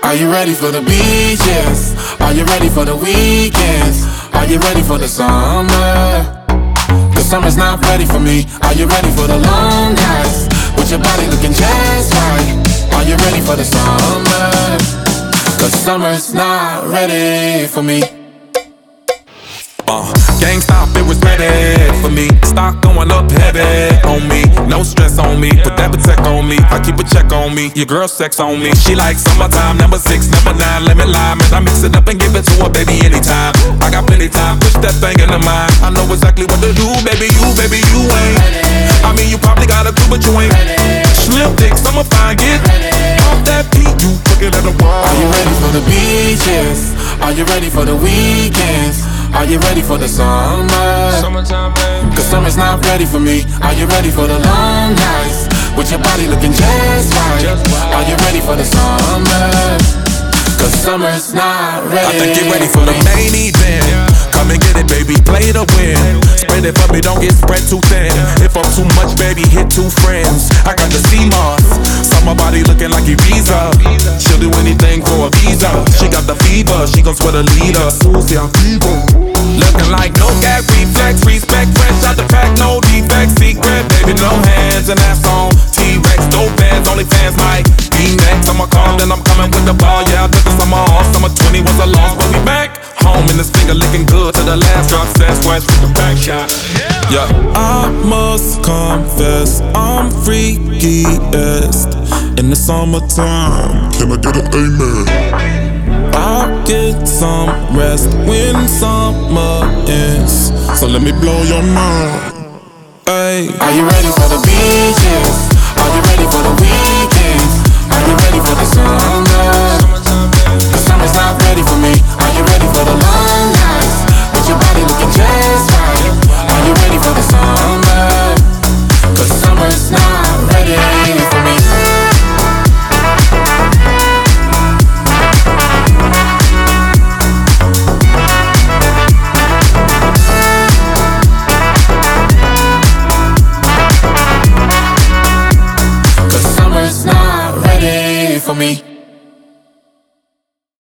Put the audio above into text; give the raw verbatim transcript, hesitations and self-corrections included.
Are you ready for the beaches? Are you ready for the weekends? Are you ready for the summer? Cause summer's not ready for me. Are you ready for the long nights with your body looking just right? Are you ready for the summer? Cause summer's not ready for me. Uh, gang stop, it was ready for me. Stock going up heavy on me. No stress on me, put that protect on me. I keep a check on me, your girl sex on me. She like summertime, number six, number nine, lemon lime. And I mix it up and give it to her, baby, anytime. I got plenty time, push that thing in the mind. I know exactly what to do, baby, you, baby, you ain't. I mean, you probably got a clue, but you ain't. Slim thick, summer fine, get off that beat, you crooked at the wall. Are you ready for the beaches? Are you ready for the weekends? Are you ready for the summer? Summertime, baby. Cause summer's not ready for me. Are you ready for the long nights with your body looking just right? Are you ready for the summer? Cause summer's not ready. I think you're ready for the main event. Come and get it, baby, play to win. Spread it for me, don't get spread too thin. If I'm too much, baby, hit two friends. I got the C M O S, summer body looking like Ibiza. She'll do anything for a visa. She got the fever, she gon' sweat a leader. Susie, I'm fever. Looking like no gag reflex, respect, fresh out the pack, no defects, secret, baby, no hands, and that's on T-Rex, dope bands, only fans might be next. I'm a call, then I'm coming with the ball, yeah, I took the summer off, summer twenty was a loss, but we back home, and this finger licking good to the last drop, says West with the back shot, yeah. I must confess, I'm freakiest in the summertime. Can I get an amen? I'll get some rest when summer ends, so let me blow your mind. Ay. Are you ready for the beaches? Are you ready for the weekends? Are you ready for the summer? Cause summer's not ready for me. Are you ready for the long nights with your body looking just right? Are you ready for the summer? Cause summer's not ready for me. For me.